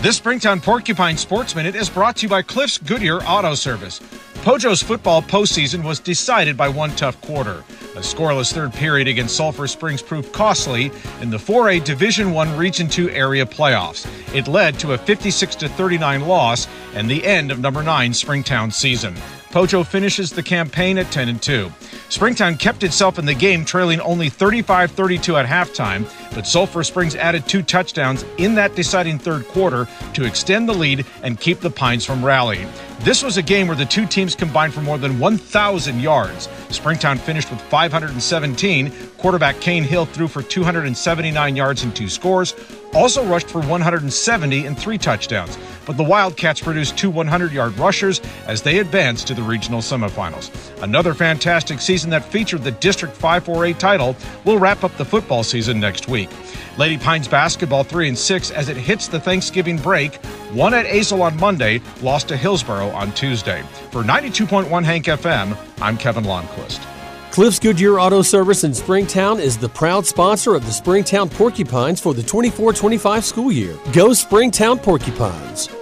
This Springtown Porcupine Sports Minute is brought to you by Cliffs Goodyear Auto Service. Pojo's football postseason was decided by one tough quarter. A scoreless third period against Sulphur Springs proved costly in the 4A Division I Region II area playoffs. It led to a 56-39 loss and the end of number 9 Springtown season. Pojo finishes the campaign at 10-2. Springtown kept itself in the game, trailing only 35-32 at halftime, but Sulphur Springs added 2 touchdowns in that deciding third quarter to extend the lead and keep the Pines from rallying. This was a game where the two teams combined for more than 1,000 yards. Springtown finished with 517. Quarterback Kane Hill threw for 279 yards and 2 scores, also rushed for 170 and 3 touchdowns. But the Wildcats produced 2 100-yard rushers as they advanced to the regional semifinals. Another fantastic season that featured the District 5-4A title will wrap up the football season next week. Lady Pines basketball 3-6 as it hits the Thanksgiving break. Won at Azle on Monday, lost to Hillsborough on Tuesday. For 92.1 Hank FM, I'm Kevin Lonnquist. Cliffs Goodyear Auto Service in Springtown is the proud sponsor of the Springtown Porcupines for the 24-25 school year. Go Springtown Porcupines!